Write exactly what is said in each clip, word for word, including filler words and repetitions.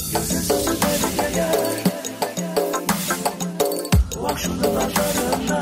Gözün sözü beni yer. Bak şunu nazarına.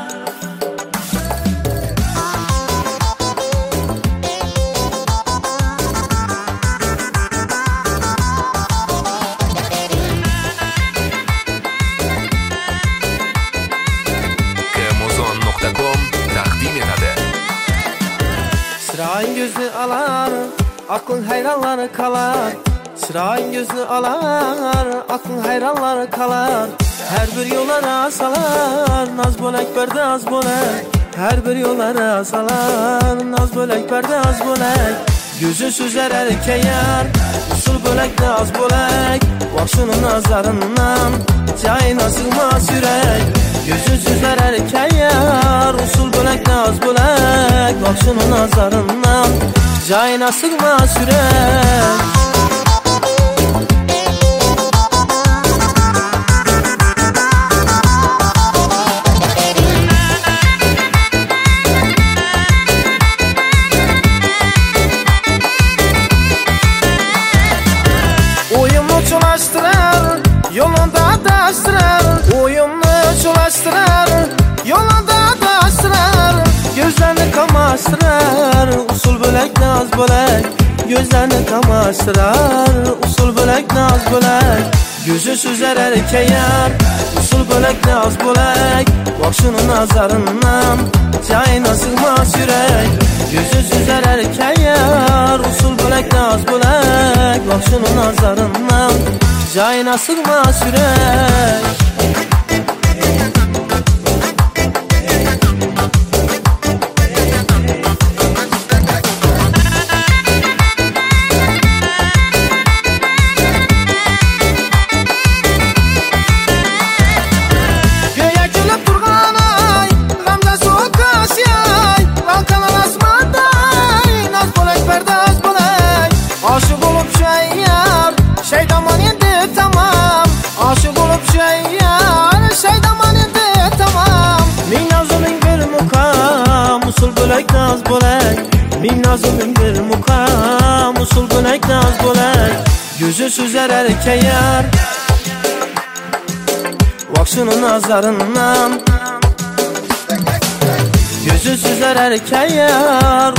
Kemozon nokta com taqdim etadi. Çırağın gözünü alar, aklın hayranları kalar. Çırağın gözünü alar, aklın hayranları kalar. Her bir yollara salar, naz bölek berde az bölek. Her bir yollara salar, naz bölek berde az bölek. Gözü süzer erkeğer, usul bölek naz bölek. Başının nazarından, cayına sığmaz yürek. Gözü süzer erkeğer, usul bölek naz bölek. Başının nazarından, cayına sığmaz yürek. Yolunda daştırar, uyumlu çolaştırar. Yolunda daştırar, gözlerini kamaştırar. Usul bölek naz bölek, gözlerini kamaştırar. Usul bölek naz bölek, gözü süzer erkeğer. Usul bölek naz bölek, başının nazarından, cayına sığmaz yürek. Gözü süzer erkeğer, usul bölek naz bölek, başının nazarından, cayına sığmaz yürek. Göğe gülüp durgan ay, gamza soğuk kasiyay. Balkanan asmanday, naz bölek berde az bölek. Aşık olup şeyyar, şeydaman endi tamam. Aşık olup şeyyar, şeydaman endi tamam. Min nazımın bir mukam, usul bölek naz bölek. Min nazımın bir mukam, usul bölek naz bölek. Gözü süzer erkeğer, başının nazarından, gözü süzer erkeğer,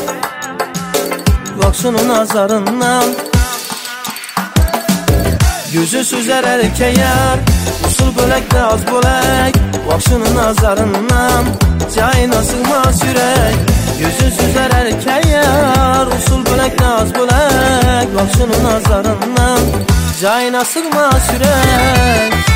başının nazarından. Gözü süzer erkeğer, usul bölek naz bölek. Başının nazarından, cayına sığmaz yürek. Gözü süzer erkeğer, usul bölek naz bölek. Başının nazarından, cayına sığmaz yürek.